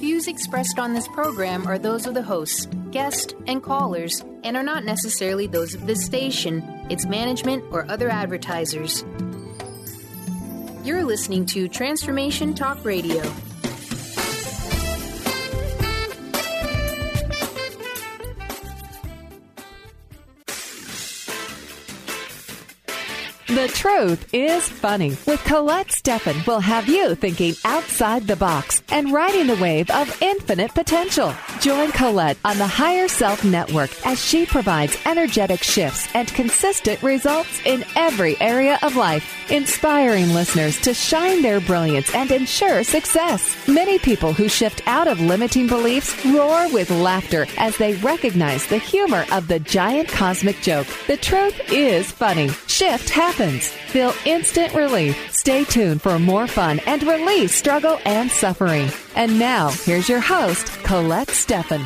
views expressed on this program are those of the hosts, guests, and callers, and are not necessarily those of this station, its management, or other advertisers. You're listening to Transformation Talk Radio. The Truth is Funny with Colette Steffen will have you thinking outside the box and riding the wave of infinite potential. Join Colette on the Higher Self Network as she provides energetic shifts and consistent results in every area of life, inspiring listeners to shine their brilliance and ensure success. Many people who shift out of limiting beliefs roar with laughter as they recognize the humor of the giant cosmic joke. The truth is funny. Shift happens. Feel instant relief. Stay tuned for more fun and release struggle and suffering. And now, here's your host, Colette Steffen.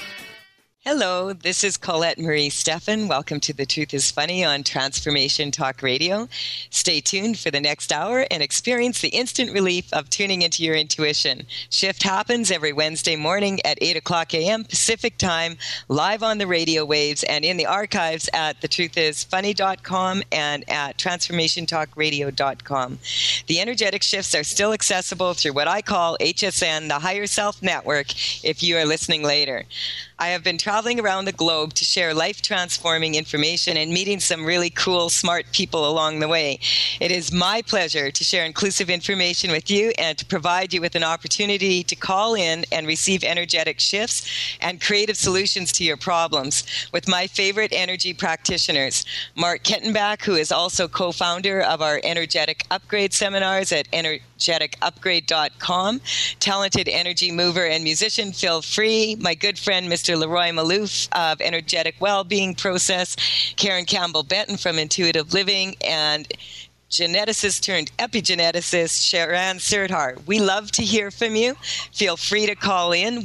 Hello, this is Colette Marie Steffen. Welcome to The Truth is Funny on Transformation Talk Radio. Stay tuned for the next hour and experience the instant relief of tuning into your intuition. Shift happens every Wednesday morning at 8 o'clock a.m. Pacific Time, live on the radio waves and in the archives at thetruthisfunny.com and at transformationtalkradio.com. The energetic shifts are still accessible through what I call HSN, the Higher Self Network, if you are listening later. I have been traveling around the globe to share life-transforming information and meeting some really cool, smart people along the way. It is my pleasure to share inclusive information with you and to provide you with an opportunity to call in and receive energetic shifts and creative solutions to your problems with my favorite energy practitioners, Mark Kettenbach, who is also co-founder of our Energetic Upgrade seminars at energeticupgrade.com, talented energy mover and musician Phil Free, my good friend Mr. Leroy Malouf of Energetic Wellbeing Process, Karen Campbell-Benton from Intuitive Living, and geneticist turned epigeneticist Sharan Sirdhar. We love to hear from you. Feel free to call in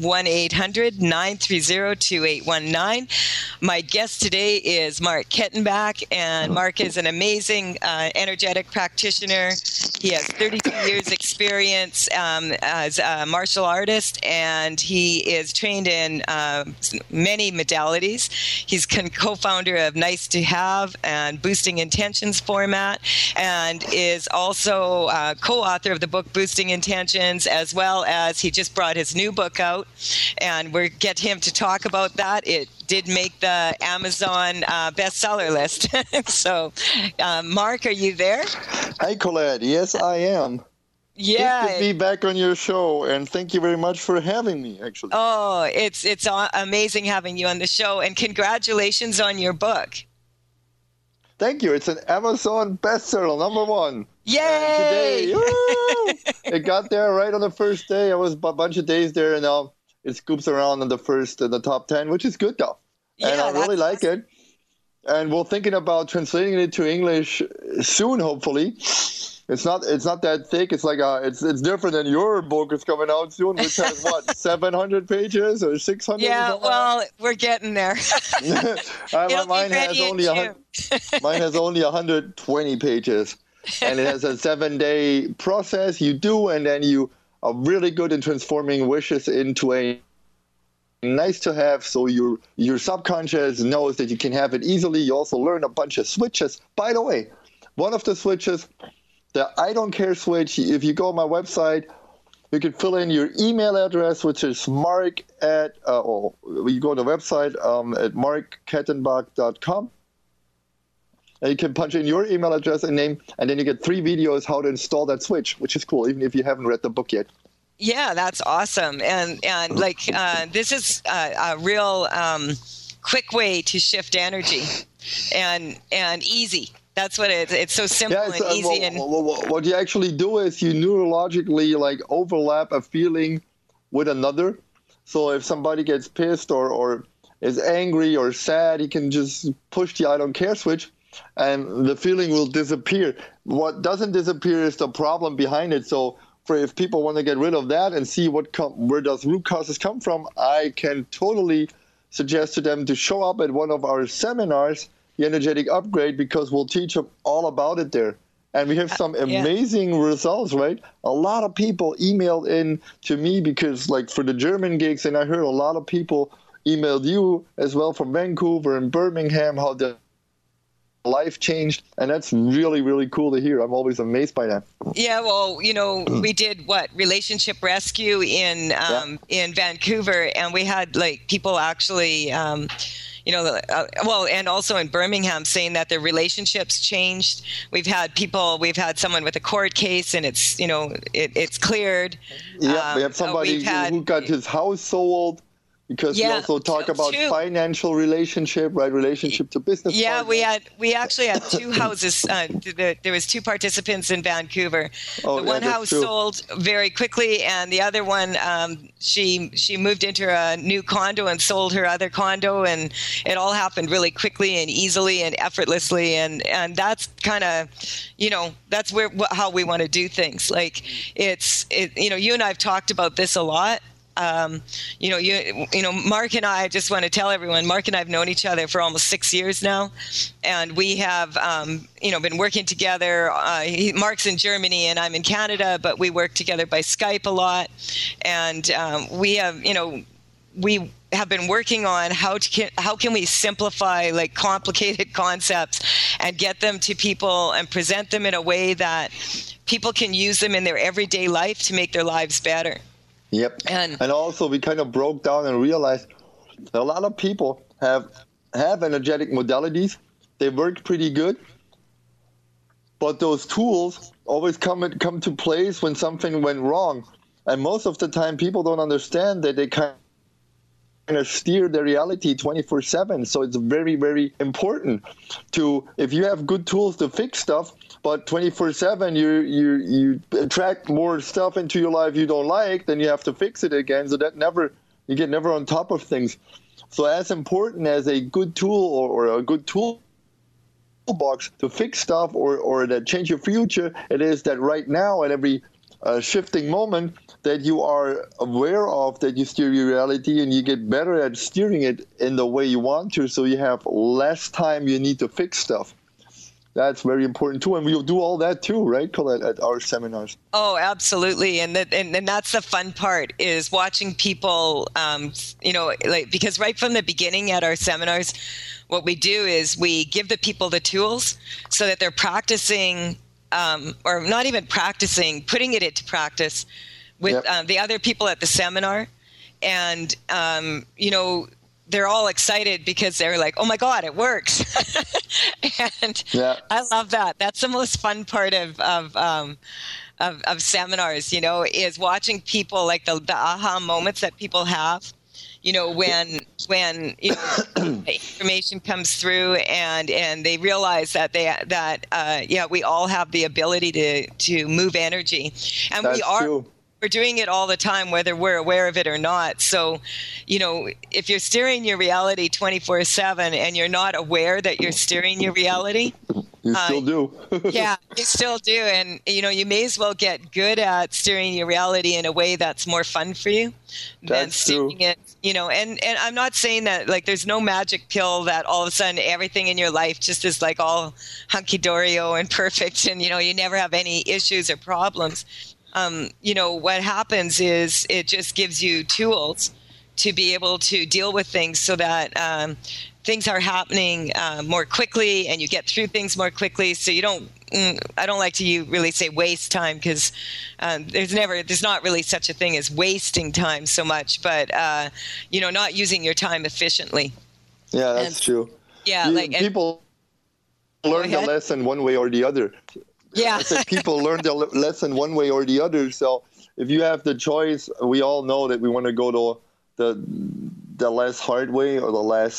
1-800-930-2819. My guest today is Mark Kettenbach, and Mark is an amazing energetic practitioner. He has 32 years experience as a martial artist, and he is trained in many modalities. He's co-founder of Nice to Have and Boosting Intentions format, and is also co-author of the book Boosting Intentions, as well as he just brought his new book out, and we'll get him to talk about that. It did make the Amazon bestseller list. So, Mark, are you there? Hi, Colette. Yes, I am. Yeah. Good to be back on your show, and thank you very much for having me, actually. Oh, it's amazing having you on the show, and congratulations on your book. Thank you. It's an Amazon bestseller, #1. Yay! Today, it got there right on the first day. I was a bunch of days there, and now it scoops around in the top 10, which is good, though. Yeah, and I really like it. And we're thinking about translating it to English soon, hopefully. It's not that thick. It's like it's different than your book. It's coming out soon, which has 700 pages or 600. Yeah, well, we're getting there. Mine has only 120 pages, and it has a 7-day process. You do, and then you are really good in transforming wishes into a nice to have. So your subconscious knows that you can have it easily. You also learn a bunch of switches. By the way, one of the switches, the I don't care switch, if you go on my website, you can fill in your email address, which is mark at, you go to the website at markkettenbach.com. And you can punch in your email address and name, and then you get 3 videos how to install that switch, which is cool, even if you haven't read the book yet. Yeah, that's awesome. And this is a real quick way to shift energy and easy. That's what it's so simple and easy. What you actually do is you neurologically overlap a feeling with another. So if somebody gets pissed or is angry or sad, he can just push the I don't care switch and the feeling will disappear. What doesn't disappear is the problem behind it. So if people want to get rid of that and see where does root causes come from, I can totally suggest to them to show up at one of our seminars, the Energetic Upgrade, because we'll teach them all about it there. And we have some amazing results, right? A lot of people emailed in to me because, like, for the German gigs, and I heard a lot of people emailed you as well from Vancouver and Birmingham, how the life changed. And that's really, really cool to hear. I'm always amazed by that. Yeah, well, we did Relationship Rescue in Vancouver, and we had like people actually and also in Birmingham saying that their relationships changed. We've had someone with a court case and it's, it's cleared. Yeah, we have somebody who got his house sold. Because we also talk about financial relationship, right? Relationship to business. Yeah, partners. we actually had two houses. There was two participants in Vancouver. The one house sold very quickly, and the other one, she moved into a new condo and sold her other condo, and it all happened really quickly and easily and effortlessly, and that's kind of, that's how we want to do things. Like you and I have talked about this a lot. Mark and I just want to tell everyone, Mark and I have known each other for almost 6 years now. And we have, been working together. Mark's in Germany and I'm in Canada, but we work together by Skype a lot. And we have been working on how can we simplify like complicated concepts and get them to people and present them in a way that people can use them in their everyday life to make their lives better. Yep. And also we kind of broke down and realized that a lot of people have energetic modalities. They work pretty good. But those tools always come to place when something went wrong. And most of the time people don't understand that they kind of steer their reality 24/7. So it's very, very important if you have good tools to fix stuff, but 24/7 you attract more stuff into your life you don't like, then you have to fix it again. So that you get never on top of things. So as important as a good tool or a good toolbox to fix stuff or that change your future, it is that right now at every shifting moment that you are aware of, that you steer your reality and you get better at steering it in the way you want to, so you have less time you need to fix stuff. That's very important too, and we'll do all that too, right, Colette, at our seminars? Oh, absolutely, and that's the fun part is watching people, because right from the beginning at our seminars, what we do is we give the people the tools so that they're practicing, or not even practicing, putting it into practice with the other people at the seminar, and they're all excited because they're like, oh my God, it works. And I love that. That's the most fun part of seminars, is watching people, like the aha moments that people have, when information comes through and they realize that we all have the ability to move energy. And that's true. We're doing it all the time, whether we're aware of it or not. So, if you're steering your reality 24/7 and you're not aware that you're steering your reality, you still do. Yeah, you still do. And, you may as well get good at steering your reality in a way that's more fun for you than steering it, and I'm not saying that like there's no magic pill that all of a sudden everything in your life just is like all hunky-dory and perfect and, you never have any issues or problems. What happens is it just gives you tools to be able to deal with things so that things are happening more quickly and you get through things more quickly. So you don't, I don't like to really say waste time because there's not really such a thing as wasting time so much, but, not using your time efficiently. Yeah, that's true. Yeah. People learn the lesson one way or the other. Yeah. I said people learn their lesson one way or the other. So if you have the choice, we all know that we want to go to the less hard way or the less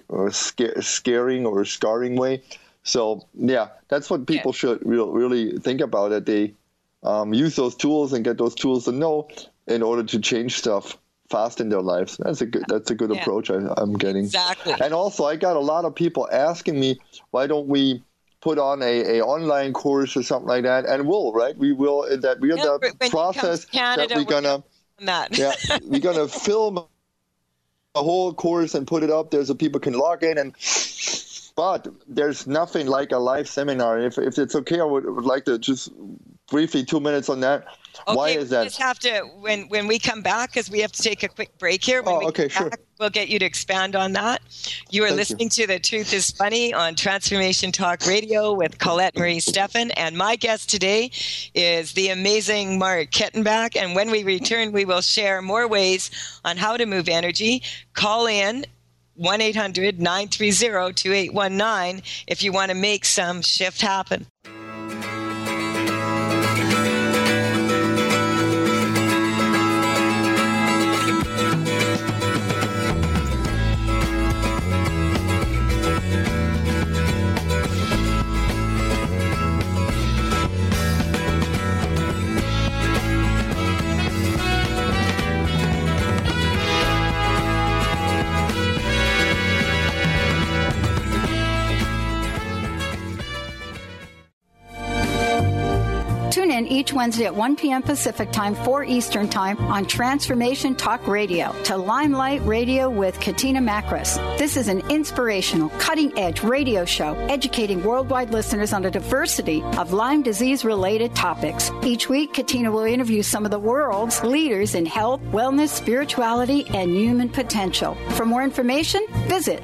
scaring or scarring way. So yeah, that's what people should really think about, that they use those tools and get those tools to know in order to change stuff fast in their lives. That's a good approach I'm getting. Exactly. And also I got a lot of people asking me, why don't we put on a online course or something like that, and we will that we're the process Canada, that we're gonna we're gonna film a whole course and put it up there so people can log in and but there's nothing like a live seminar. If it's okay, I would like to just briefly 2 minutes on that. Okay, why is that? We just have to, when we come back, because we have to take a quick break here. When we come back, we'll get you to expand on that. You are listening to The Truth is Funny on Transformation Talk Radio with Colette Marie Steffen. And my guest today is the amazing Mark Kettenbach. And when we return, we will share more ways on how to move energy. Call in 1-800-930-2819 if you want to make some shift happen. Tune in each Wednesday at 1 p.m. Pacific Time, 4 Eastern Time on Transformation Talk Radio to Limelight Radio with Katina Makris. This is an inspirational, cutting-edge radio show educating worldwide listeners on a diversity of Lyme disease-related topics. Each week, Katina will interview some of the world's leaders in health, wellness, spirituality, and human potential. For more information, visit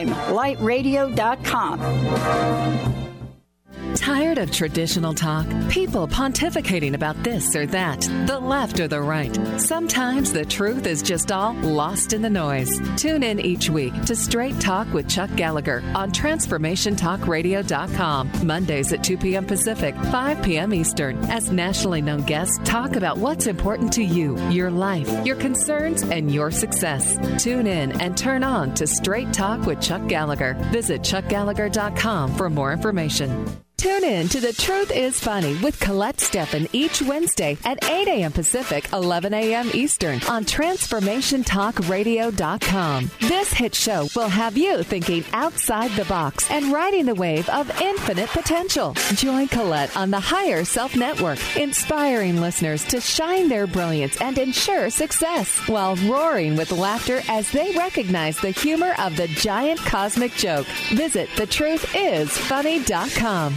limelightradio.com. Tired of traditional talk? People pontificating about this or that, the left or the right. Sometimes the truth is just all lost in the noise. Tune in each week to Straight Talk with Chuck Gallagher on TransformationTalkRadio.com. Mondays at 2 p.m. Pacific, 5 p.m. Eastern, as nationally known guests talk about what's important to you, your life, your concerns, and your success. Tune in and turn on to Straight Talk with Chuck Gallagher. Visit ChuckGallagher.com for more information. Tune in to The Truth is Funny with Colette Steffen each Wednesday at 8 a.m. Pacific, 11 a.m. Eastern on TransformationTalkRadio.com. This hit show will have you thinking outside the box and riding the wave of infinite potential. Join Colette on the Higher Self Network, inspiring listeners to shine their brilliance and ensure success while roaring with laughter as they recognize the humor of the giant cosmic joke. Visit thetruthисfunny.com.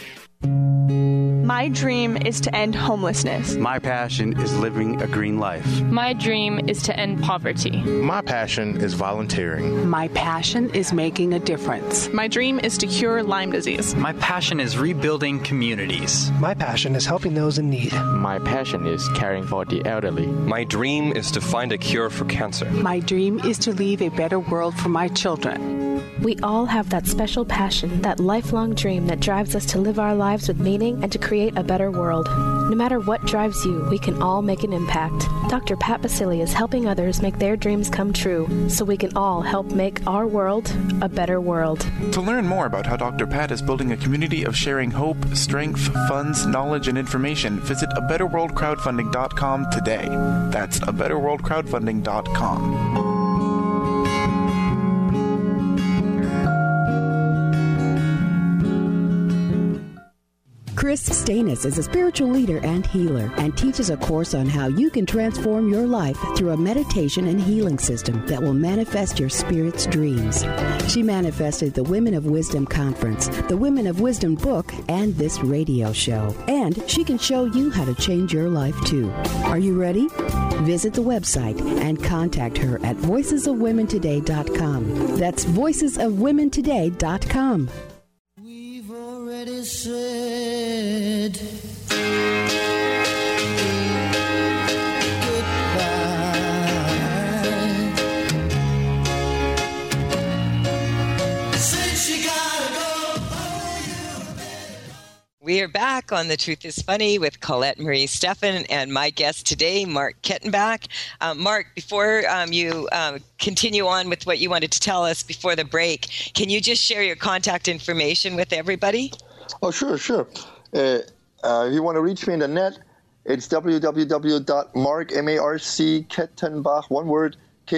My dream is to end homelessness. My passion is living a green life. My dream is to end poverty. My passion is volunteering. My passion is making a difference. My dream is to cure Lyme disease. My passion is rebuilding communities. My passion is helping those in need. My passion is caring for the elderly. My dream is to find a cure for cancer. My dream is to leave a better world for my children. We all have that special passion, that lifelong dream that drives us to live our lives with meaning and to create a better world. No matter what drives you, we can all make an impact. Dr. Pat Baccili is helping others make their dreams come true, so we can all help make our world a better world. To learn more about how Dr. Pat is building a community of sharing hope, strength, funds, knowledge, and information, visit abetterworldcrowdfunding.com today. That's abetterworldcrowdfunding.com. Chris Stanis is a spiritual leader and healer and teaches a course on how you can transform your life through a meditation and healing system that will manifest your spirit's dreams. She manifested the Women of Wisdom Conference, the Women of Wisdom book, and this radio show. And she can show you how to change your life too. Are you ready? Visit the website and contact her at voicesofwomentoday.com. That's voicesofwomentoday.com. Already said goodbye. Since she gotta go. We are back on The Truth is Funny with Colette Marie Steffen and my guest today, Mark Kettenbach. Mark, before you continue on with what you wanted to tell us before the break, can you just share your contact information with everybody? Oh, sure. If you want to reach me in the net, it's www.mark.Kettenbach, one word,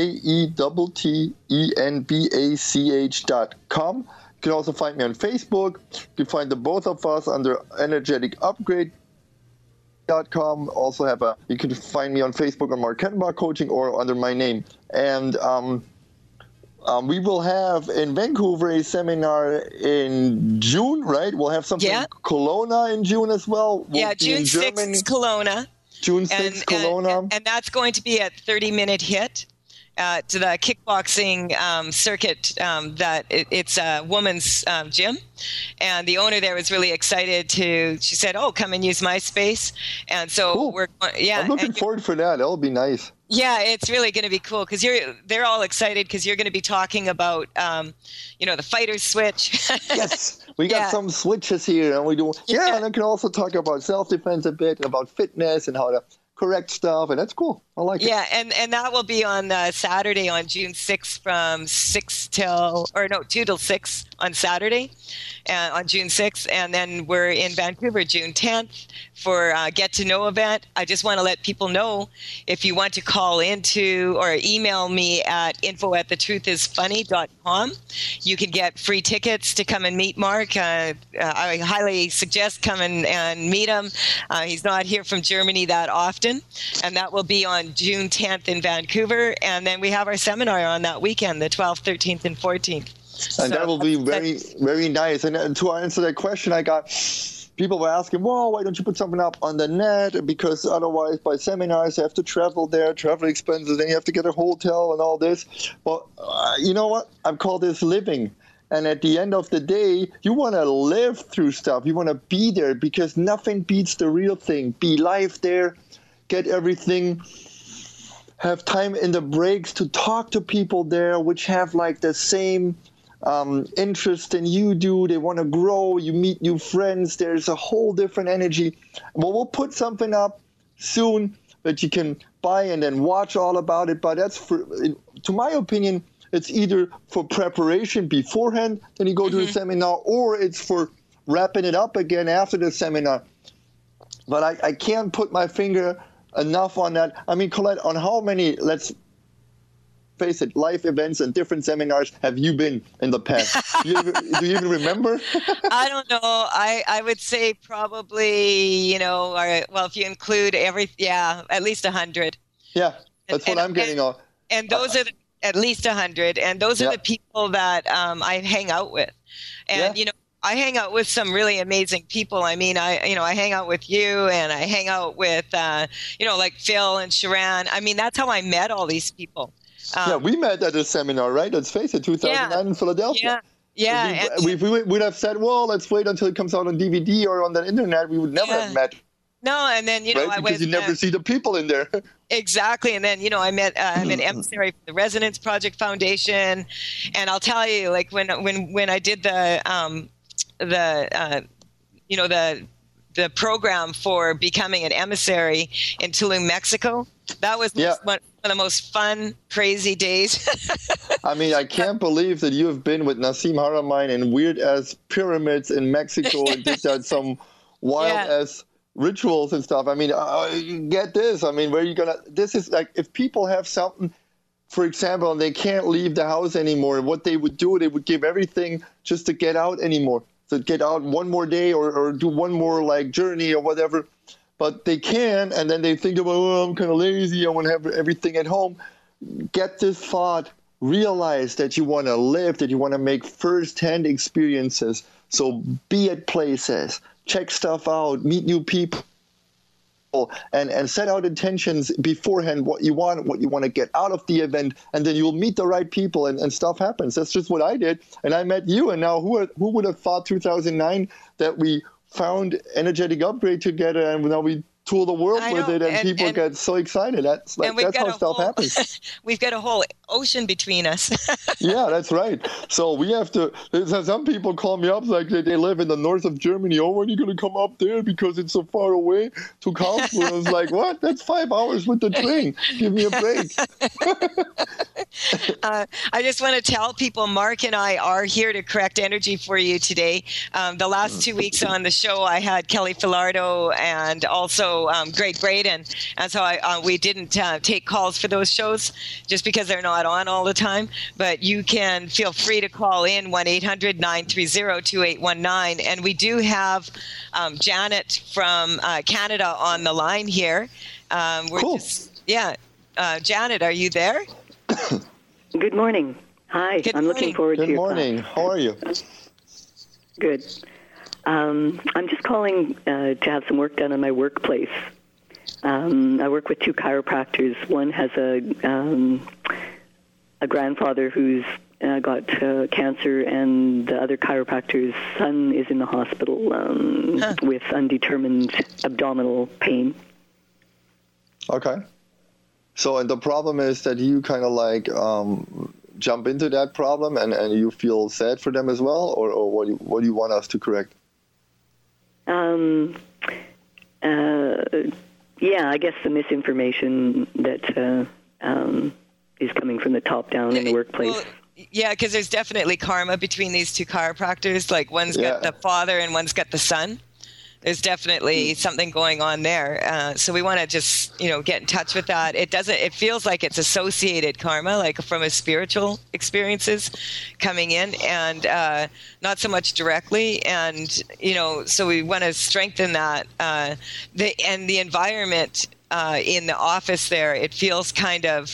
KETTENBACH.com. You can also find me on Facebook. You can find the both of us under energeticupgrade.com. Also you can find me on Facebook on Mark Kettenbach Coaching or under my name. And we will have in Vancouver a seminar in June, right? We'll have something in Kelowna in June as well. June 6th, Kelowna. June 6th, Kelowna. And that's going to be at 30-Minute Hit. To the kickboxing circuit, it's a woman's gym, and the owner there was really excited she said, come and use my space. And so cool. I'm looking forward for that. That'll be nice. Yeah, it's really going to be cool because they're all excited because you're going to be talking about, the fighter's switch. Yes, we got some switches here, and we do. Yeah, and I can also talk about self-defense a bit, about fitness and how to correct stuff, and that's cool. I like it. Yeah, and that will be on Saturday on June 6th from 2 till 6 on Saturday, on June 6th, and then we're in Vancouver June 10th for a Get to Know event. I just want to let people know if you want to call into or email me at info@thetruthisfunny.com. You can get free tickets to come and meet Mark. I highly suggest coming and meet him. He's not here from Germany that often, and that will be on June 10th in Vancouver, and then we have our seminar on that weekend, the 12th, 13th, and 14th. And that will be very, very nice. And to answer that question, I got people were asking, well, why don't you put something up on the net? Because otherwise, by seminars, you have to travel there, travel expenses, then you have to get a hotel and all this. But you know what? I've called this living. And at the end of the day, you want to live through stuff. You want to be there because nothing beats the real thing. Be live there, get everything. Have time in the breaks to talk to people there, which have like the same interest than you do. They want to grow. You meet new friends. There's a whole different energy. Well, we'll put something up soon that you can buy and then watch all about it. But that's, to my opinion, it's either for preparation beforehand, then you go to a seminar, or it's for wrapping it up again after the seminar. But I can't put my finger enough on that. I mean, Colette, on how many, let's face it, live events and different seminars have you been in the past? Do you even remember? I don't know. I would say probably, if you include at least 100. Yeah, that's what I'm getting on. And those are at least 100. And those are the people that I hang out with. And, I hang out with some really amazing people. I mean, I hang out with you, and I hang out with, like Phil and Sharon. I mean, that's how I met all these people. We met at a seminar, right? Let's face it, 2009 in Philadelphia. Yeah. We would have said, well, let's wait until it comes out on DVD or on the internet. We would never have met. No, and then, because you never see the people in there. Exactly. And then, I met, I'm an emissary for the Resonance Project Foundation. And I'll tell you, like, when I did the program for becoming an emissary in Tulum, Mexico, that was one of the most fun, crazy days. I mean, I can't believe that you have been with Nassim Haramein in weird-ass pyramids in Mexico and did that some wild-ass rituals and stuff. I mean, get this. I mean, this is like, if people have something, for example, and they can't leave the house anymore, what they would do, they would give everything just to get out anymore. To get out one more day or do one more like journey or whatever, but they can, and then they think about, I'm kind of lazy, I want to have everything at home. Get this thought, realize that you want to live, that you want to make first-hand experiences. So be at places, check stuff out, meet new people, and set out intentions beforehand, what you want to get out of the event, and then you'll meet the right people and stuff happens. That's just what I did. And I met you, and now who would have thought 2009 that we found Energetic Upgrade together, and now we tour the world with it, and people get so excited. That's how stuff happens. We've got a whole ocean between us. Yeah, that's right. So we have to. Some people call me up like they live in the north of Germany. Oh, when are you going to come up there because it's so far away to Karlsruhe? I was like, what? That's 5 hours with the train. Give me a break. I just want to tell people, Mark and I are here to correct energy for you today. The last 2 weeks on the show, I had Kelly Filardo and also Greg Braden, and so we didn't take calls for those shows just because they're not on all the time. But you can feel free to call in 1-800-930-2819, and we do have Janet from Canada on the line here. Cool. Janet, are you there? Good morning. Hi, I'm looking forward to your class. Good morning. How are you? Good. I'm just calling to have some work done on my workplace. I work with 2 chiropractors. One has a grandfather who's got cancer, and the other chiropractor's son is in the hospital with undetermined abdominal pain. Okay. So, and the problem is that you kind of like jump into that problem, and you feel sad for them as well, or what do you want us to correct? Yeah, I guess the misinformation that is coming from the top down in the workplace. Well, yeah, because there's definitely karma between these 2 chiropractors. Like one's got the father and one's got the son. There's definitely something going on there. So we want to just, get in touch with that. It feels like it's associated karma, like from his spiritual experiences coming in, and not so much directly. And, so we want to strengthen that. The environment in the office there, it feels kind of,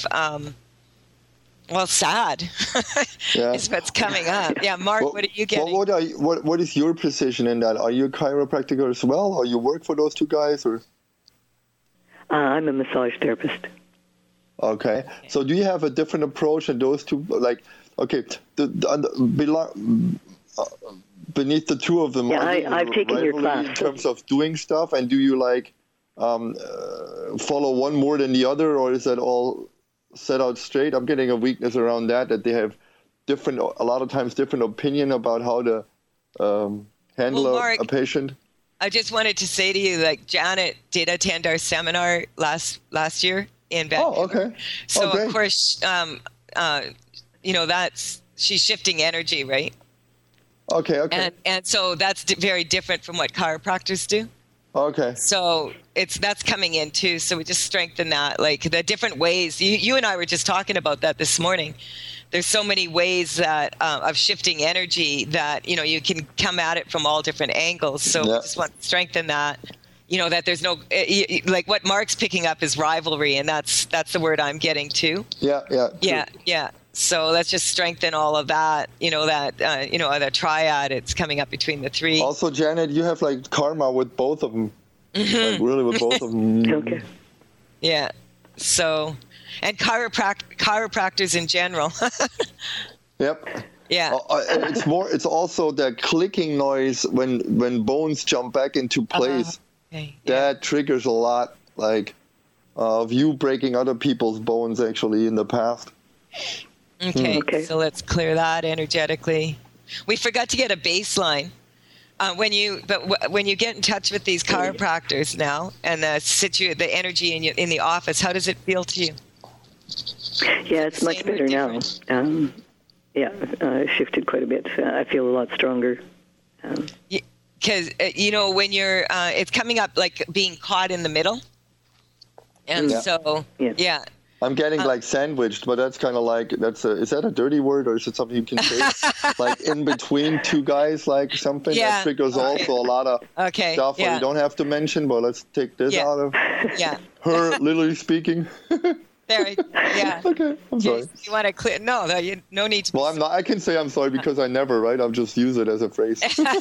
sad is what's coming up. Yeah, Mark, what are you getting? What is your position in that? Are you a chiropractor as well, or you work for those 2 guys? Or I'm a massage therapist. Okay. So do you have a different approach than those 2? Like, okay, beneath the 2 of them, I've taken your class. In terms of doing stuff, and do you like follow one more than the other, or is that all set out straight? I'm getting a weakness around that they have a lot of times different opinion about how to handle a patient. I just wanted to say to you, like, Janet did attend our seminar last year in Vancouver. Oh, okay. So of course, she's shifting energy, right? Okay. And so that's very different from what chiropractors do. Okay. So that's coming in too. So we just strengthen that, like the different ways. You and I were just talking about that this morning. There's so many ways that of shifting energy that you can come at it from all different angles. So we just want to strengthen that. That there's no like what Mark's picking up is rivalry, and that's the word I'm getting too. Yeah. So let's just strengthen all of that. The triad. It's coming up between the 3. Also, Janet, you have like karma with both of them. Like really with both of them. Okay. Yeah. So, and chiropractors in general. Yep. Yeah. It's also that clicking noise when bones jump back into place. That triggers a lot, like of you breaking other people's bones actually in the past. Okay. So let's clear that energetically. We forgot to get a baseline. When you get in touch with these chiropractors now and the energy in the office, how does it feel to you? Yeah, it's much better now. Shifted quite a bit. I feel a lot stronger. Because when you're, it's coming up like being caught in the middle, and I'm getting like sandwiched, but that's kind of like is that a dirty word, or is it something you can say? Like in between 2 guys, like something that triggers also a lot of stuff that you don't have to mention. But let's take this out of her literally speaking. There, yeah. Okay, I'm sorry. You want to clear? No, no need to. Well, I'm not. I can say I'm sorry because I never, right? I'll just use it as a phrase.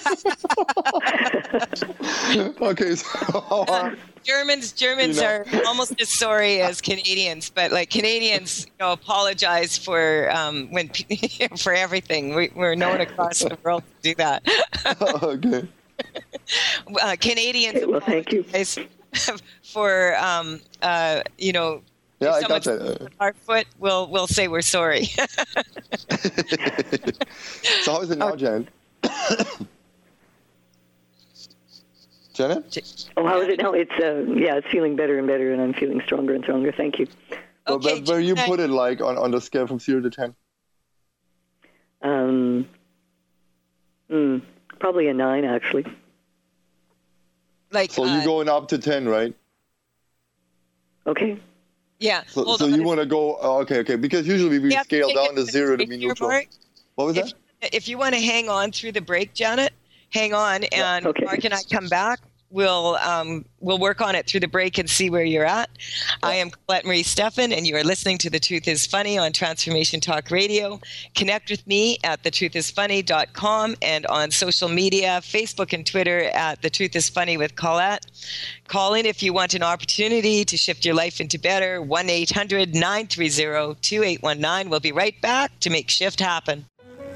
Okay, so Germans are almost as sorry as Canadians, but like Canadians, apologize for for everything. We're known across the world to do that. Okay. Canadians. Okay, well, thank you. For Yeah, I got that. Our foot, we'll say we're sorry. So how is it now, Janet? Janet? Oh, how is it now? It's feeling better and better, and I'm feeling stronger and stronger. Thank you. Okay, where you put it, like on the scale from 0 to 10? Probably a 9, actually. So you're going up to 10, right? Okay. Yeah. So you want to go, okay, because usually we scale down to 0 to be neutral. What was that? If you want to hang on through the break, Janet, hang on, and Mark and I come back. we'll work on it through the break and see where you're at. I am Colette Marie Steffen, and you are listening to The Truth is Funny on Transformation Talk Radio. Connect with me at thetruthisfunny.com and on social media, Facebook and Twitter at The Truth is Funny with Colette. Call in if you want an opportunity to shift your life into better. 1-800-930-2819. We'll be right back to make shift happen.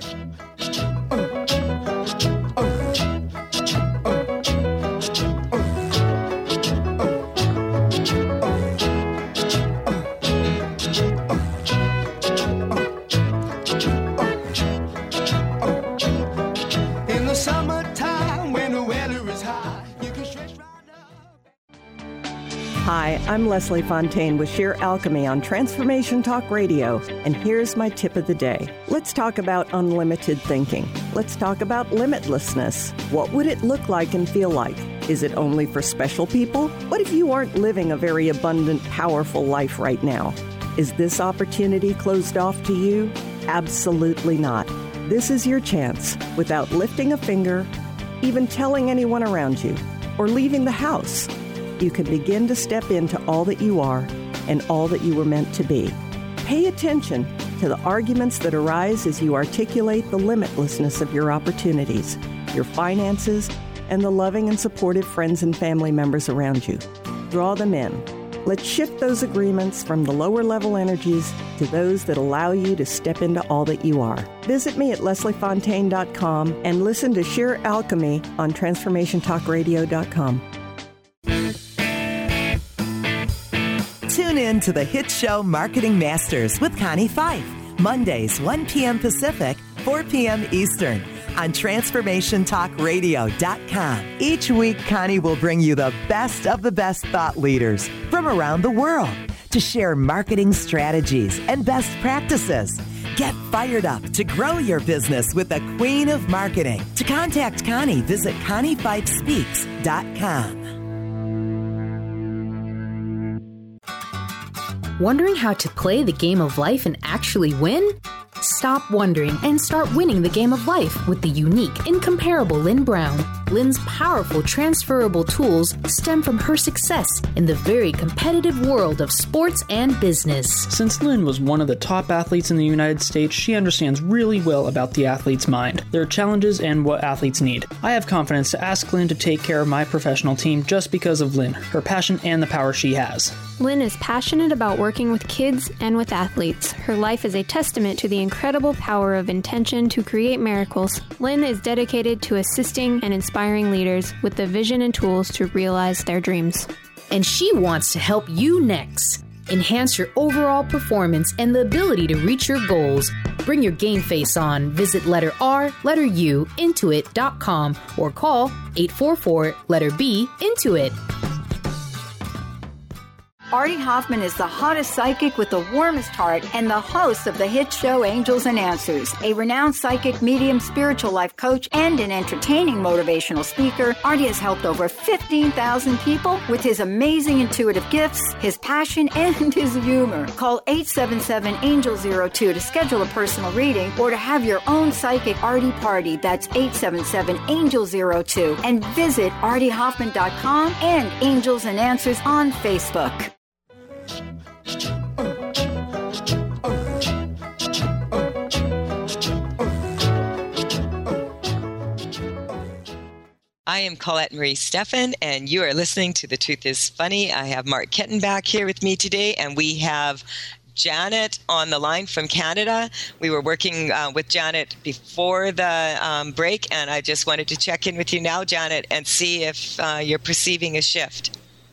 Hi, I'm Leslie Fontaine with Sheer Alchemy on Transformation Talk Radio, and here's my tip of the day. Let's talk about unlimited thinking. Let's talk about limitlessness. What would it look like and feel like? Is it only for special people? What if you aren't living a very abundant, powerful life right now? Is this opportunity closed off to you? Absolutely not. This is your chance, without lifting a finger, even telling anyone around you, or leaving the house. You can begin to step into all that you are and all that you were meant to be. Pay attention to the arguments that arise as you articulate the limitlessness of your opportunities, your finances, and the loving and supportive friends and family members around you. Draw them in. Let's shift those agreements from the lower level energies to those that allow you to step into all that you are. Visit me at lesliefontaine.com and listen to Sheer Alchemy on transformationtalkradio.com. Tune in to the hit show Marketing Masters with Connie Fife, Mondays, 1 p.m. Pacific, 4 p.m. Eastern, on TransformationTalkRadio.com. Each week, Connie will bring you the best of the best thought leaders from around the world to share marketing strategies and best practices. Get fired up to grow your business with the Queen of Marketing. To contact Connie, visit ConnieFifeSpeaks.com. Wondering how to play the game of life and actually win? Stop wondering and start winning the game of life with the unique, incomparable Lynn Brown. Lynn's powerful transferable tools stem from her success in the very competitive world of sports and business. Since Lynn was one of the top athletes in the United States, she understands really well about the athlete's mind, their challenges, and what athletes need. I have confidence to ask Lynn to take care of my professional team just because of Lynn, her passion, and the power she has. Lynn is passionate about working with kids and with athletes. Her life is a testament to the incredible power of intention to create miracles. Lynn is dedicated to assisting and inspiring leaders with the vision and tools to realize their dreams. And she wants to help you next. Enhance your overall performance and the ability to reach your goals. Bring your game face on. Visit letter R, letter U, intuit.com or call 844 letter B, Intuit. Artie Hoffman is the hottest psychic with the warmest heart and the host of the hit show Angels and Answers. A renowned psychic, medium, spiritual life coach, and an entertaining motivational speaker, Artie has helped over 15,000 people with his amazing intuitive gifts, his passion, and his humor. Call 877-ANGEL-02 to schedule a personal reading or to have your own psychic Artie party. That's 877-ANGEL-02. And visit artiehoffman.com and Angels and Answers on Facebook. I am Colette Marie Steffen, and you are listening to The Truth is Funny. I have Mark Kettenbach here with me today, and we have Janet on the line from Canada. We were working with Janet before the break, and I just wanted to check in with you now, Janet, and see if you're perceiving a shift.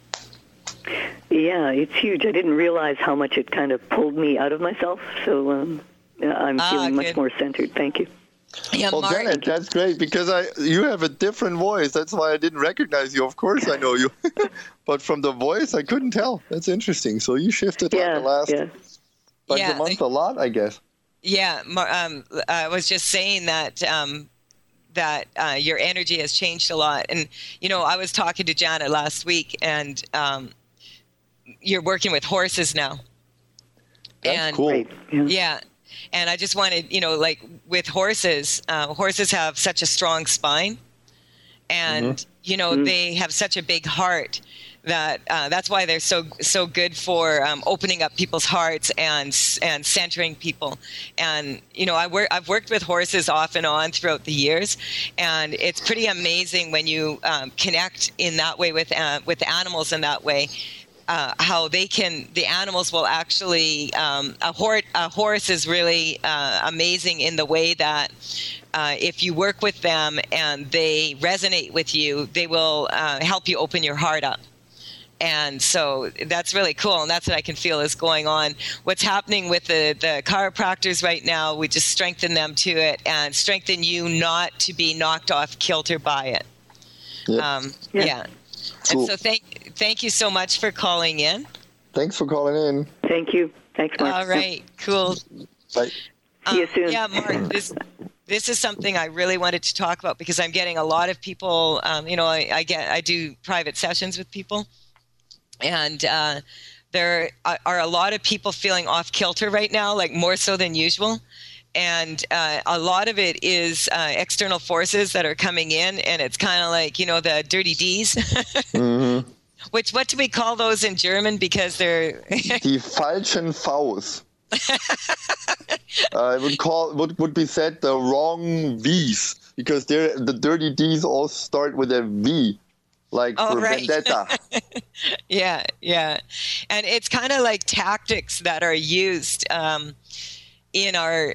Yeah, it's huge. I didn't realize how much it kind of pulled me out of myself, so I'm feeling much more centered. Thank you. Yeah, well, Mark, Janet, that's great because you have a different voice. That's why I didn't recognize you. Of course, I know you, but from the voice, I couldn't tell. That's interesting. So you shifted the last bunch of months a lot, I guess. Yeah, I was just saying that your energy has changed a lot, and I was talking to Janet last week, and you're working with horses now. That's cool. Yeah. And I just wanted, like with horses, horses have such a strong spine. And, they have such a big heart that that's why they're so good for opening up people's hearts and centering people. And I've worked with horses off and on throughout the years, and it's pretty amazing when you connect in that way with animals in that way. How the animals will actually, a horse is really amazing in the way that if you work with them and they resonate with you, they will help you open your heart up. And so that's really cool, and that's what I can feel is going on. What's happening with the chiropractors right now, we just strengthen them to it and strengthen you not to be knocked off kilter by it. Yep. Yeah. Cool. And so thank you so much for calling in. Thanks for calling in. Thank you. Thanks, Mark. All right, cool. Bye. See you soon. Yeah, Mark, this is something I really wanted to talk about because I'm getting a lot of people, I do private sessions with people. And there are a lot of people feeling off kilter right now, like more so than usual. And a lot of it is external forces that are coming in, and it's kind of like, the dirty D's. Mm-hmm. What do we call those in German? Because they're Die falschen Vs. would be said the wrong V's, because the dirty D's all start with a V. Like for vendetta. Yeah. And it's kind of like tactics that are used in our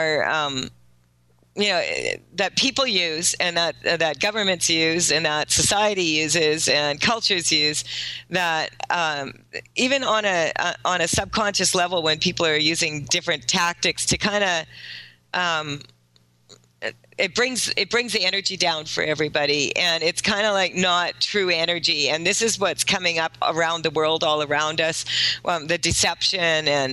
that people use and that governments use and that society uses and cultures use, that even on a subconscious level, when people are using different tactics to kind of it brings the energy down for everybody, and it's kind of like not true energy. And this is what's coming up around the world, all around us, the deception, and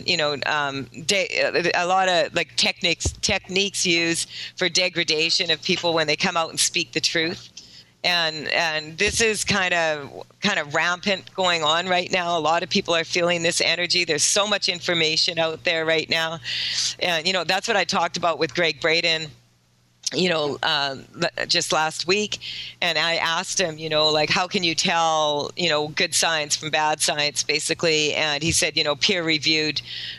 a lot of like techniques used for degradation of people when they come out and speak the truth. And this is kind of rampant going on right now. A lot of people are feeling this energy. There's so much information out there right now, and that's what I talked about with Greg Braden, just last week. And I asked him, like, how can you tell, good science from bad science, basically? And he said, peer-reviewed,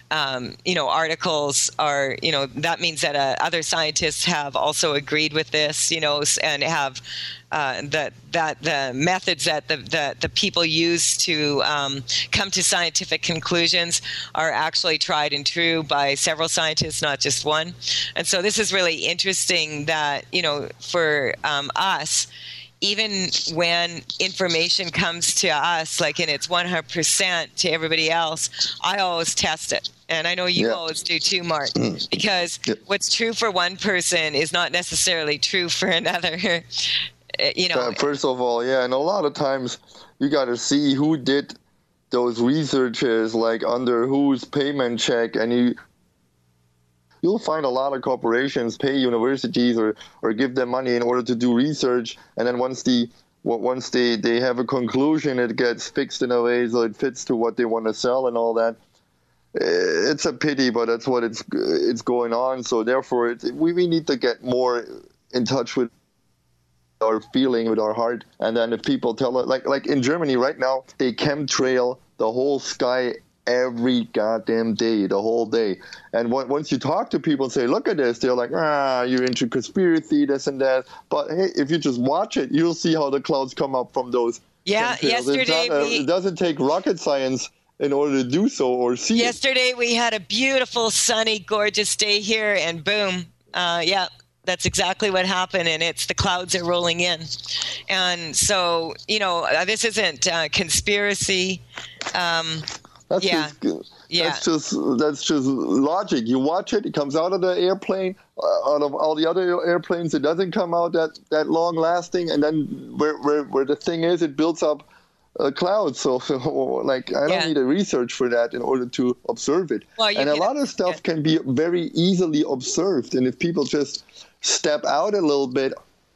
articles are, that means that other scientists have also agreed with this, and have that the methods that the people use to come to scientific conclusions are actually tried and true by several scientists, not just one. And so this is really interesting that, for us, even when information comes to us, like in its 100% to everybody else, I always test it. And I know you always do too, Mark, because what's true for one person is not necessarily true for another. First of all, and a lot of times you got to see who did those researches, like under whose payment check, and you'll find a lot of corporations pay universities or give them money in order to do research, and then once they have a conclusion, it gets fixed in a way so it fits to what they want to sell and all that. It's a pity, but that's what it's going on. So therefore, we need to get more in touch with our feeling, with our heart. And then if people tell it, like in Germany right now, they chemtrail the whole sky every goddamn day, the whole day. And once you talk to people and say, look at this, they're like, you're into conspiracy, this and that. But hey, if you just watch it, you'll see how the clouds come up from those chemtrails. Yesterday it doesn't take rocket science in order to do so or see Yesterday we had a beautiful, sunny, gorgeous day here, and boom, that's exactly what happened, and it's the clouds are rolling in. And so, this isn't conspiracy. That's just logic. You watch it comes out of the airplane, out of all the other airplanes, it doesn't come out that long lasting, and then where the thing is, it builds up clouds. So I don't need a research for that in order to observe it. And a lot of stuff can be very easily observed, and if people just step out a little bit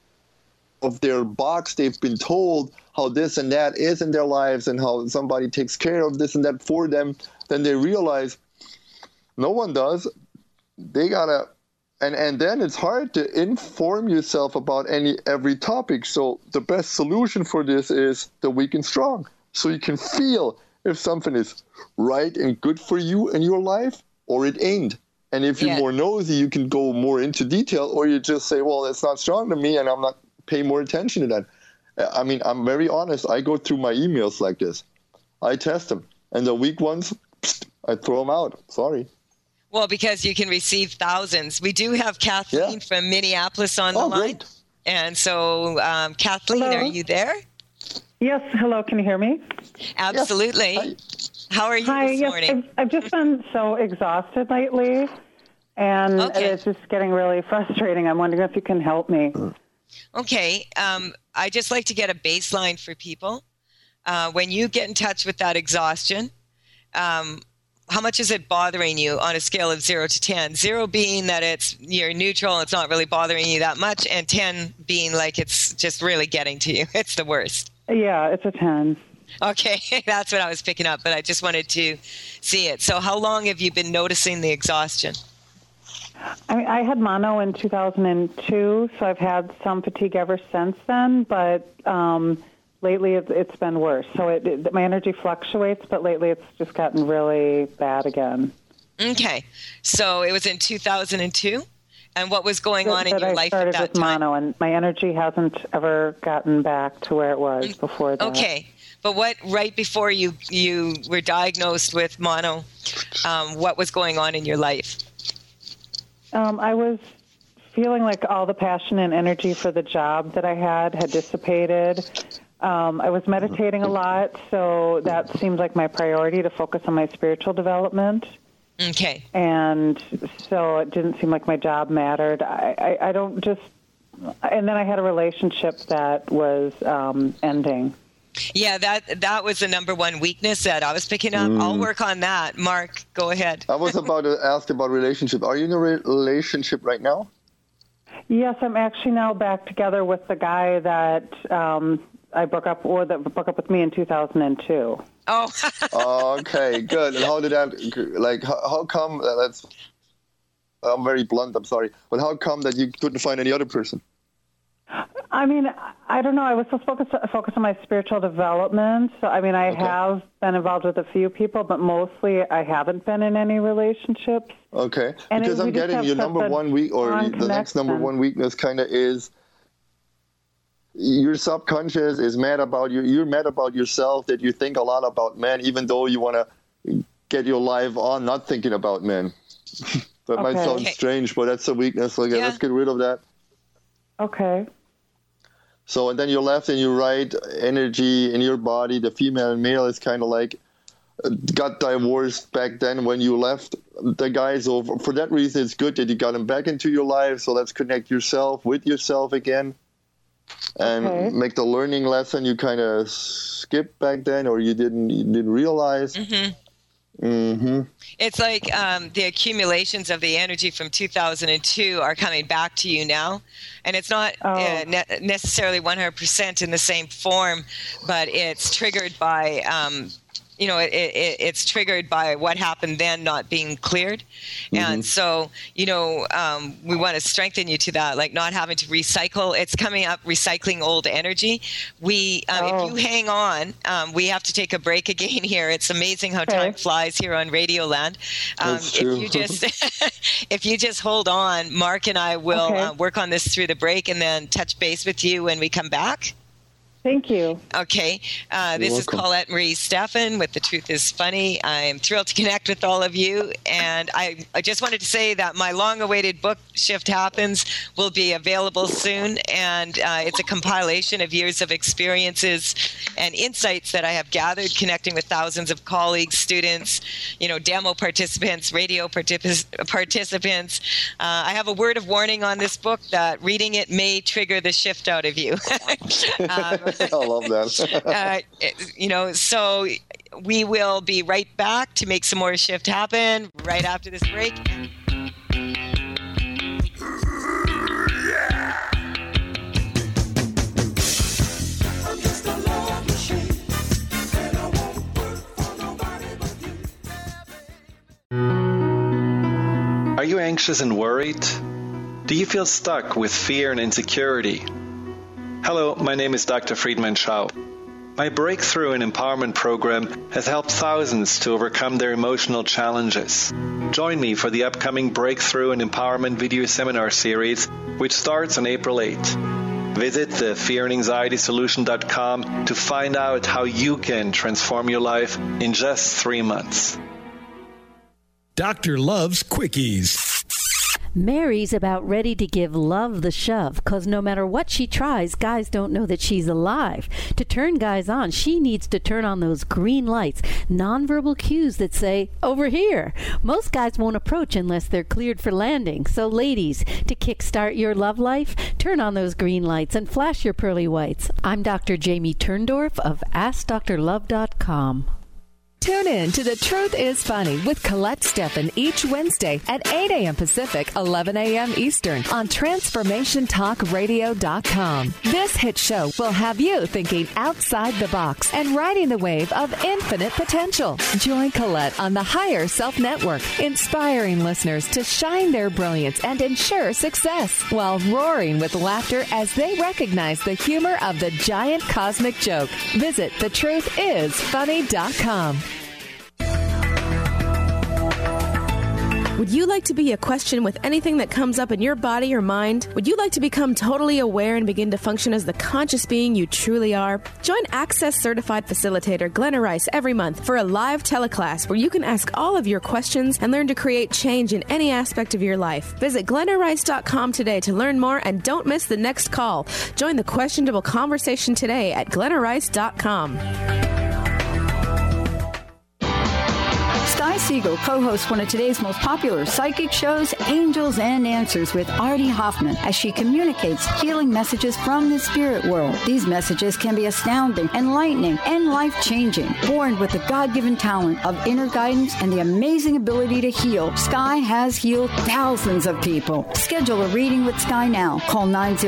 of their box, they've been told how this and that is in their lives and how somebody takes care of this and that for them, then they realize no one does. They gotta And then it's hard to inform yourself about every topic. So the best solution for this is the weak and strong. So you can feel if something is right and good for you in your life or it ain't. And if you're more nosy, you can go more into detail, or you just say, well, it's not strong to me and I'm not paying more attention to that. I mean, I'm very honest. I go through my emails like this. I test them. And the weak ones, I throw them out. Sorry. Well, because you can receive thousands. We do have Kathleen from Minneapolis on the line. Great. And so, Kathleen, hello. Are you there? Yes. Hello. Can you hear me? Absolutely. Yes. How are you this morning? I've just been so exhausted lately, and it's just getting really frustrating. I'm wondering if you can help me. Okay. I just like to get a baseline for people. When you get in touch with that exhaustion, how much is it bothering you on a scale of 0 to 10? 0 being that you're neutral, it's not really bothering you that much, and 10 being like it's just really getting to you. It's the worst. Yeah, it's a 10. Okay, that's what I was picking up, but I just wanted to see it. So how long have you been noticing the exhaustion? I mean, I had mono in 2002, so I've had some fatigue ever since then, but lately it's been worse. So my energy fluctuates, but lately it's just gotten really bad again. Okay. So it was in 2002? And what was going on in your life at that time? I started with mono, and my energy hasn't ever gotten back to where it was before that. Okay. But right before you were diagnosed with mono, what was going on in your life? I was feeling like all the passion and energy for the job that I had dissipated. I was meditating a lot, so that seemed like my priority to focus on my spiritual development. Okay. And so it didn't seem like my job mattered. I don't just... And then I had a relationship that was ending. Yeah, that was the number one weakness that I was picking up. I'll work on that. Mark, go ahead. I was about to ask about relationship. Are you in a relationship right now? Yes, I'm actually now back together with the guy that I broke up with me in 2002. Oh. Okay, good. And how did that, how come, I'm very blunt, I'm sorry, but how come that you couldn't find any other person? I mean, I don't know. I was supposed to focus on my spiritual development. So, I mean, I have been involved with a few people, but mostly I haven't been in any relationships. Okay. And because I'm getting your number one week, or the next number one weakness kind of is your subconscious is mad about you. You're mad about yourself, that you think a lot about men, even though you want to get your life on not thinking about men. That might sound strange, but that's a weakness. Okay, let's get rid of that. Okay. So, and then your left and your right energy in your body, the female and male, is kind of like got divorced back then when you left the guy. So for that reason, it's good that you got him back into your life. So let's connect yourself with yourself again and make the learning lesson you kind of skipped back then, or you didn't realize. Mm-hmm. Mm-hmm. It's like the accumulations of the energy from 2002 are coming back to you now. And it's not necessarily 100% in the same form, but it's triggered by, it's triggered by what happened then not being cleared. Mm-hmm. And so, we want to strengthen you to that, like not having to recycle. It's coming up, recycling old energy. If you hang on, we have to take a break again here. It's amazing how time flies here on Radioland. That's true. If you just hold on, Mark and I will work on this through the break and then touch base with you when we come back. Thank you. Okay. This is Colette Marie Steffen with The Truth is Funny. I'm thrilled to connect with all of you. And I just wanted to say that my long-awaited book, Shift Happens, will be available soon. And it's a compilation of years of experiences and insights that I have gathered connecting with thousands of colleagues, students, demo participants, radio participants. I have a word of warning on this book that reading it may trigger the shift out of you. I love that. So we will be right back to make some more shift happen right after this break. Are you anxious and worried? Do you feel stuck with fear and insecurity? Hello, my name is Dr. Friedman Schau. My Breakthrough and Empowerment program has helped thousands to overcome their emotional challenges. Join me for the upcoming Breakthrough and Empowerment video seminar series, which starts on April 8th. Visit the fearandanxietysolution.com to find out how you can transform your life in just 3 months. Dr. Love's Quickies. Mary's about ready to give love the shove, because no matter what she tries, guys don't know that she's alive. To turn guys on, she needs to turn on those green lights, nonverbal cues that say, over here. Most guys won't approach unless they're cleared for landing. So ladies, to kickstart your love life, turn on those green lights and flash your pearly whites. I'm Dr. Jamie Turndorf of AskDrLove.com. Tune in to The Truth is Funny with Colette Steffen each Wednesday at 8 a.m. Pacific, 11 a.m. Eastern on TransformationTalkRadio.com. This hit show will have you thinking outside the box and riding the wave of infinite potential. Join Colette on the Higher Self Network, inspiring listeners to shine their brilliance and ensure success while roaring with laughter as they recognize the humor of the giant cosmic joke. Visit thetruthисfunny.com. Would you like to be a question with anything that comes up in your body or mind? Would you like to become totally aware and begin to function as the conscious being you truly are? Join Access Certified Facilitator Glenna Rice every month for a live teleclass where you can ask all of your questions and learn to create change in any aspect of your life. Visit GlennaRice.com today to learn more and don't miss the next call. Join the questionable conversation today at GlennaRice.com. Sky Siegel co-hosts one of today's most popular psychic shows, Angels and Answers, with Artie Hoffman, as she communicates healing messages from the spirit world. These messages can be astounding, enlightening, and life-changing. Born with the God-given talent of inner guidance and the amazing ability to heal, Sky has healed thousands of people. Schedule a reading with Sky now. Call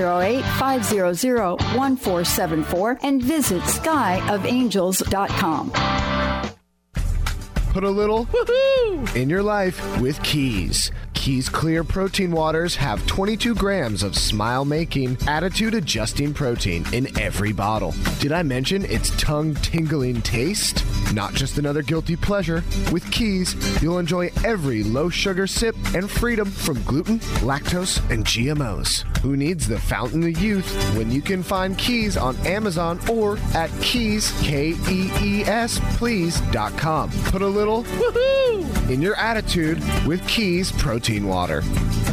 908-500-1474 and visit skyofangels.com. Put a little woohoo in your life with Keys. Keys Clear Protein Waters have 22 grams of smile-making, attitude-adjusting protein in every bottle. Did I mention its tongue-tingling taste? Not just another guilty pleasure. With Keys, you'll enjoy every low-sugar sip and freedom from gluten, lactose, and GMOs. Who needs the fountain of youth when you can find Keys on Amazon or at Keys, Kees, please.com. Put a little woohoo in your attitude with Keys Protein Water.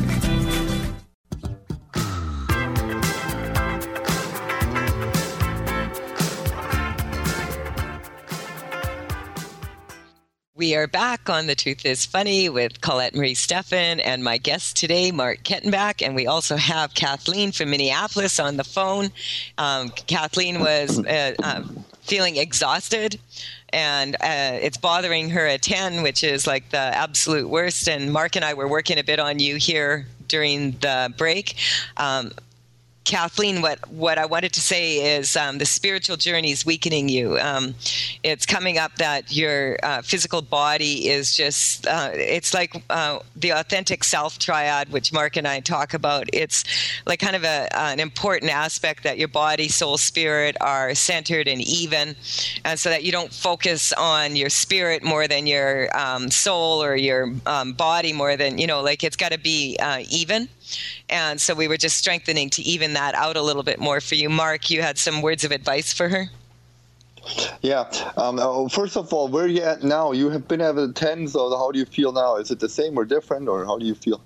We are back on The Truth is Funny with Colette Marie Steffen and my guest today, Mark Kettenbach. And we also have Kathleen from Minneapolis on the phone. Kathleen was feeling exhausted, and it's bothering her at 10, which is like the absolute worst. And Mark and I were working a bit on you here during the break. Kathleen, what I wanted to say is the spiritual journey is weakening you. It's coming up that your physical body is just, it's like the authentic self triad, which Mark and I talk about. It's like kind of an important aspect that your body, soul, spirit are centered and even, and so that you don't focus on your spirit more than your soul, or your body more than, like it's got to be even. And so we were just strengthening to even that out a little bit more for you. Mark, you had some words of advice for her? Yeah. First of all, where are you at now? You have been at a 10, so how do you feel now? Is it the same or different, or how do you feel?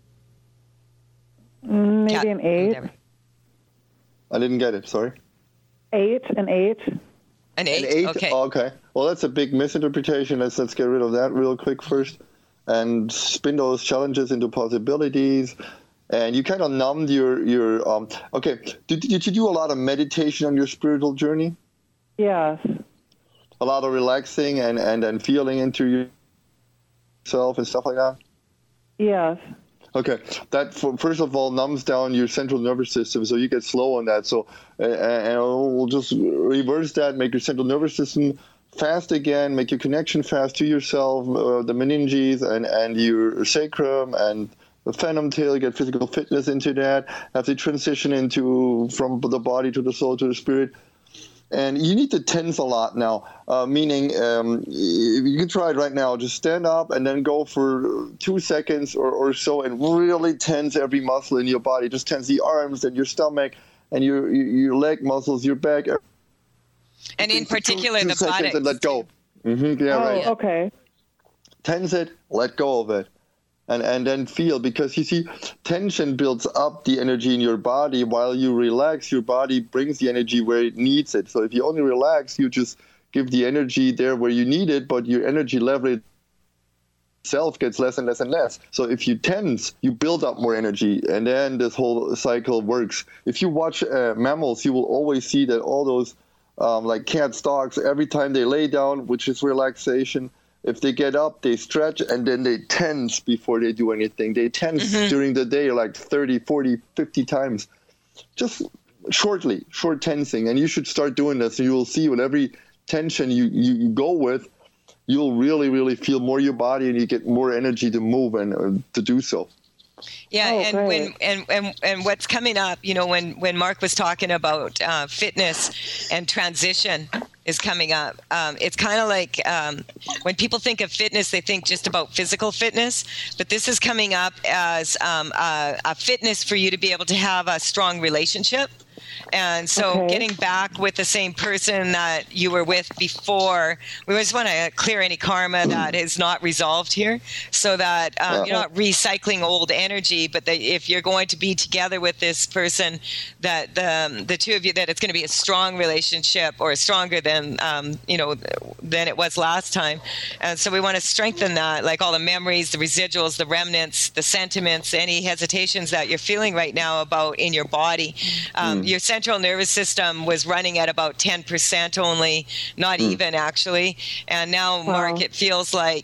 Maybe an 8. I didn't get it, sorry. An 8. An 8? An 8? Okay. Oh, okay. Well, that's a big misinterpretation. Let's get rid of that real quick first and spin those challenges into possibilities. And you kind of numbed your okay. Did you do a lot of meditation on your spiritual journey? Yes. A lot of relaxing and feeling into yourself and stuff like that? Yes. Okay. That, first of all, numbs down your central nervous system, so you get slow on that. So and we'll just reverse that, make your central nervous system fast again, make your connection fast to yourself, the meninges and your sacrum and the Phantom Tail, get physical fitness into that, have the transition from the body to the soul to the spirit. And you need to tense a lot now, meaning you can try it right now. Just stand up and then go for 2 seconds or so and really tense every muscle in your body. Just tense the arms and your stomach and your leg muscles, your back. And in particular, the buttocks. And let go. Right. Okay. Tense it, let go of it. And then feel, because you see, tension builds up the energy in your body. While you relax, your body brings the energy where it needs it. So if you only relax, you just give the energy there where you need it, but your energy level itself gets less and less and less. So if you tense, you build up more energy, and then this whole cycle works. If you watch mammals, you will always see that all those, like cats, dogs, every time they lay down, which is relaxation, if they get up, they stretch, and then they tense before they do anything. They tense during the day like 30, 40, 50 times. Just short tensing. And you should start doing this, and you will see with every tension you go with, you'll really, really feel more your body, and you get more energy to move and to do so. Yeah, and what's coming up, when Mark was talking about fitness and transition is coming up, it's kind of like when people think of fitness, they think just about physical fitness, but this is coming up as a fitness for you to be able to have a strong relationship. And so getting back with the same person that you were with before, we just want to clear any karma that is not resolved here, so that you're not recycling old energy, but that if you're going to be together with this person, that the two of you, that it's going to be a strong relationship, or stronger than than it was last time. And so we want to strengthen that, like all the memories, the residuals, the remnants, the sentiments, any hesitations that you're feeling right now about in your body. Your central nervous system was running at about 10% only, not even actually. And now, Mark, it feels like,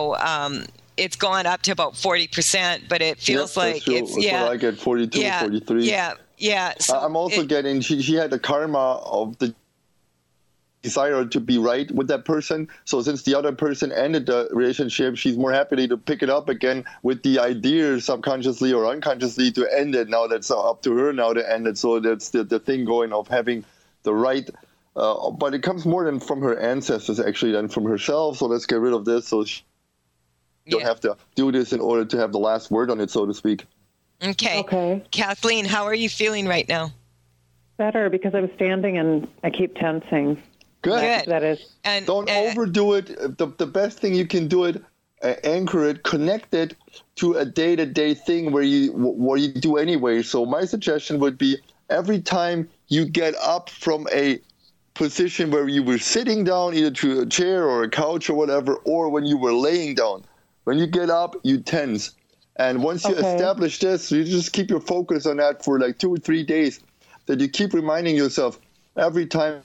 it's gone up to about 40%, but it feels like it's, what I get, 42, 43. Yeah. So I'm also getting, she had the karma of the desire to be right with that person. So since the other person ended the relationship, she's more happy to pick it up again with the idea, subconsciously or unconsciously, to end it. Now that's up to her now to end it. So that's the thing going of having the right. But it comes more than from her ancestors, actually, than from herself. So let's get rid of this. So she don't have to do this in order to have the last word on it, so to speak. Okay. Kathleen, how are you feeling right now? Better, because I'm standing and I keep tensing. Good. That is. And don't overdo it. The best thing you can do it, anchor it, connect it to a day-to-day thing where you do anyway. So my suggestion would be, every time you get up from a position where you were sitting down, either to a chair or a couch or whatever, or when you were laying down, when you get up, you tense. And once you establish this, you just keep your focus on that for like 2 or 3 days, that you keep reminding yourself every time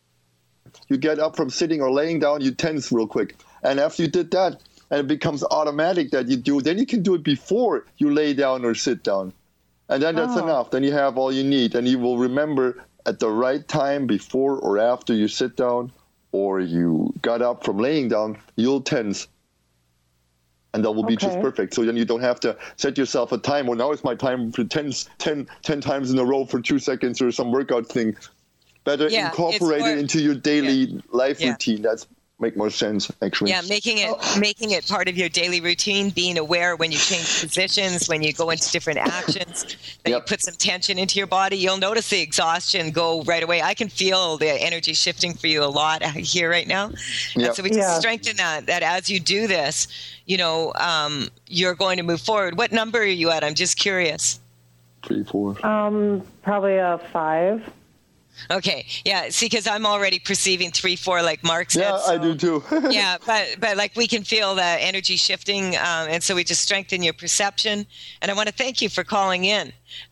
you get up from sitting or laying down, you tense real quick. And after you did that, and it becomes automatic that you do, then you can do it before you lay down or sit down. And then that's enough. Then you have all you need. And you will remember at the right time, before or after you sit down or you got up from laying down, you'll tense. And that will be just perfect. So then you don't have to set yourself a time. Well, now it's my time for 10 times in a row for 2 seconds or some workout thing. Better incorporate it into your daily life routine. That's make more sense, actually. Yeah, making it part of your daily routine, being aware when you change positions, when you go into different actions, that you put some tension into your body, you'll notice the exhaustion go right away. I can feel the energy shifting for you a lot here right now. And so we can strengthen that as you do this, you're going to move forward. What number are you at? I'm just curious. 3, 4. Probably a 5. Okay. Yeah. See, because I'm already perceiving 3, 4, like Mark said. Yeah, so, I do too. Yeah, but like we can feel the energy shifting, and so we just strengthen your perception. And I want to thank you for calling in.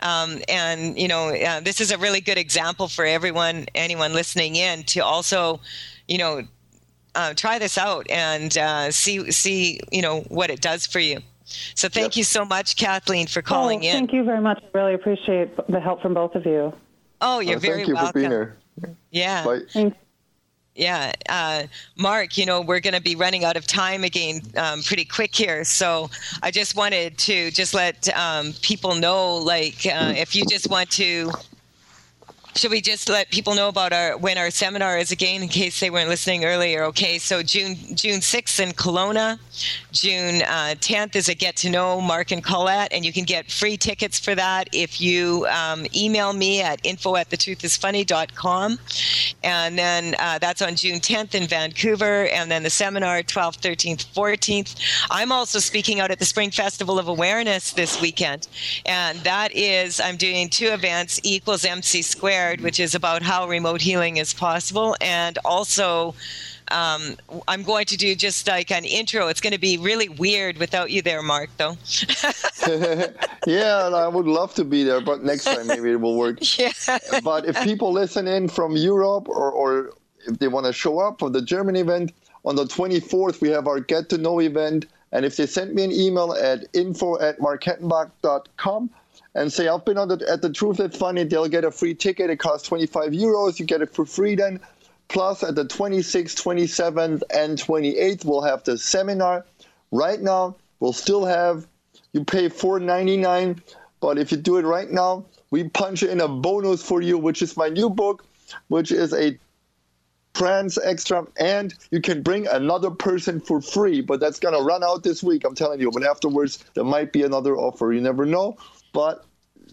This is a really good example for anyone listening in to also, try this out and see what it does for you. So thank you so much, Kathleen, for calling in. Thank you very much. I really appreciate the help from both of you. Oh, you're very welcome. Thank you for being here. Yeah. Bye. Yeah. Mark, we're going to be running out of time again pretty quick here. So I just wanted to just let people know, if you just want to, should we just let people know about when our seminar is again, in case they weren't listening earlier? Okay, so June 6th in Kelowna, June 10th is a Get to Know Mark and Colette, and you can get free tickets for that if you email me at info@thetruthisfunny.com. And then that's on June 10th in Vancouver, and then the seminar 12th, 13th, 14th. I'm also speaking out at the Spring Festival of Awareness this weekend, and that is, I'm doing 2 events, E = MC Squared, which is about how remote healing is possible, and also I'm going to do just like an intro. It's going to be really weird without you there, Mark, though. Yeah, and I would love to be there, but next time maybe it will work. Yeah. But if people listen in from Europe or if they want to show up for the German event, on the 24th we have our Get to Know event, and if they send me an email at info@markhettenbach.com and say, I've been at the Truth is Funny, they'll get a free ticket. It costs €25. You get it for free then. Plus, at the 26th, 27th, and 28th, we'll have the seminar. Right now, we'll still have, you pay $4.99, but if you do it right now, we punch in a bonus for you, which is my new book, which is a trans extra, and you can bring another person for free, but that's going to run out this week, I'm telling you. But afterwards, there might be another offer. You never know. But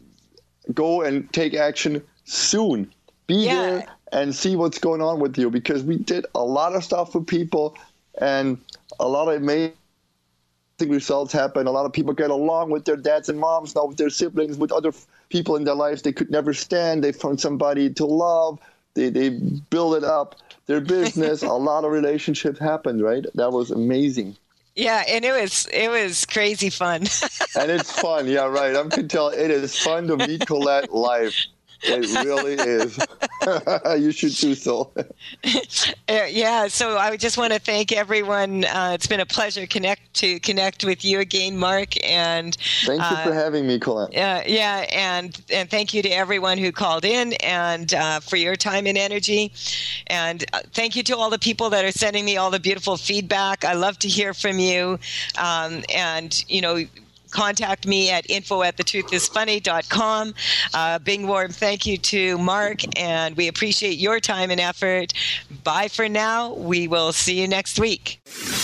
go and take action soon. Be there and see what's going on with you, because we did a lot of stuff for people and a lot of amazing results happen. A lot of people get along with their dads and moms now, with their siblings, with other people in their lives they could never stand. They found somebody to love. They build it up, their business. A lot of relationships happened, right? That was amazing. Yeah, and it was crazy fun. And it's fun, yeah, right. I can tell it is fun to meet Colette live. It really is. You should do so. Yeah, so I just want to thank everyone. It's been a pleasure to connect with you again, Mark. And thank you for having me, Colette. Yeah, and thank you to everyone who called in and for your time and energy. And thank you to all the people that are sending me all the beautiful feedback. I love to hear from you. And, contact me at info@thetruthisfunny.com. Big warm thank you to Mark, and we appreciate your time and effort. Bye for now. We will see you next week.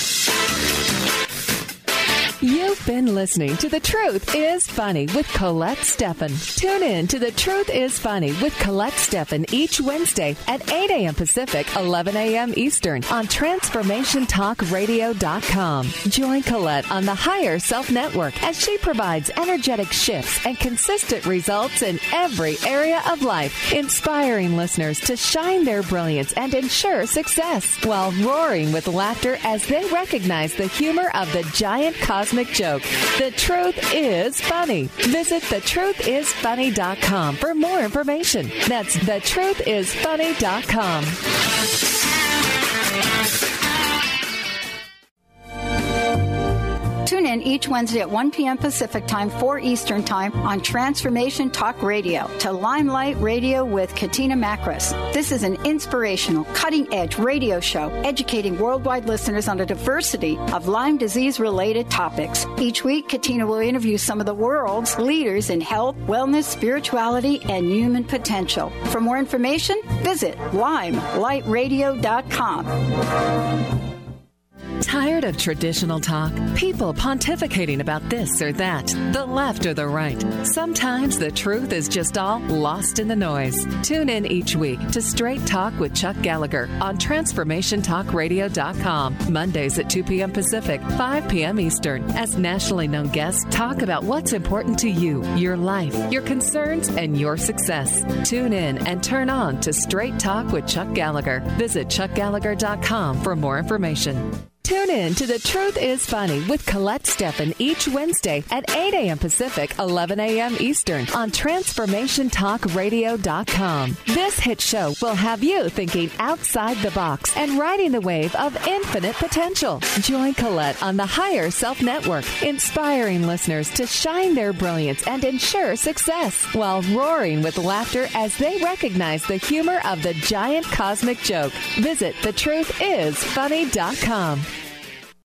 You've been listening to The Truth is Funny with Colette Steffen. Tune in to The Truth is Funny with Colette Steffen each Wednesday at 8 a.m. Pacific, 11 a.m. Eastern on TransformationTalkRadio.com. Join Colette on the Higher Self Network as she provides energetic shifts and consistent results in every area of life, inspiring listeners to shine their brilliance and ensure success while roaring with laughter as they recognize the humor of the giant cosmic joke. The Truth is Funny. Visit thetruthisfunny.com for more information. That's thetruthisfunny.com. Tune in each Wednesday at 1 p.m. Pacific Time, 4 Eastern Time on Transformation Talk Radio to Limelight Radio with Katina Makris. This is an inspirational, cutting-edge radio show educating worldwide listeners on a diversity of Lyme disease-related topics. Each week, Katina will interview some of the world's leaders in health, wellness, spirituality, and human potential. For more information, visit limelightradio.com. Tired of traditional talk? People pontificating about this or that, the left or the right. Sometimes the truth is just all lost in the noise. Tune in each week to Straight Talk with Chuck Gallagher on TransformationTalkRadio.com. Mondays at 2 p.m. Pacific, 5 p.m. Eastern, as nationally known guests talk about what's important to you, your life, your concerns, and your success. Tune in and turn on to Straight Talk with Chuck Gallagher. Visit ChuckGallagher.com for more information. Tune in to The Truth is Funny with Colette Steffen each Wednesday at 8 a.m. Pacific, 11 a.m. Eastern on TransformationTalkRadio.com. This hit show will have you thinking outside the box and riding the wave of infinite potential. Join Colette on the Higher Self Network, inspiring listeners to shine their brilliance and ensure success while roaring with laughter as they recognize the humor of the giant cosmic joke. Visit thetruthисfunny.com.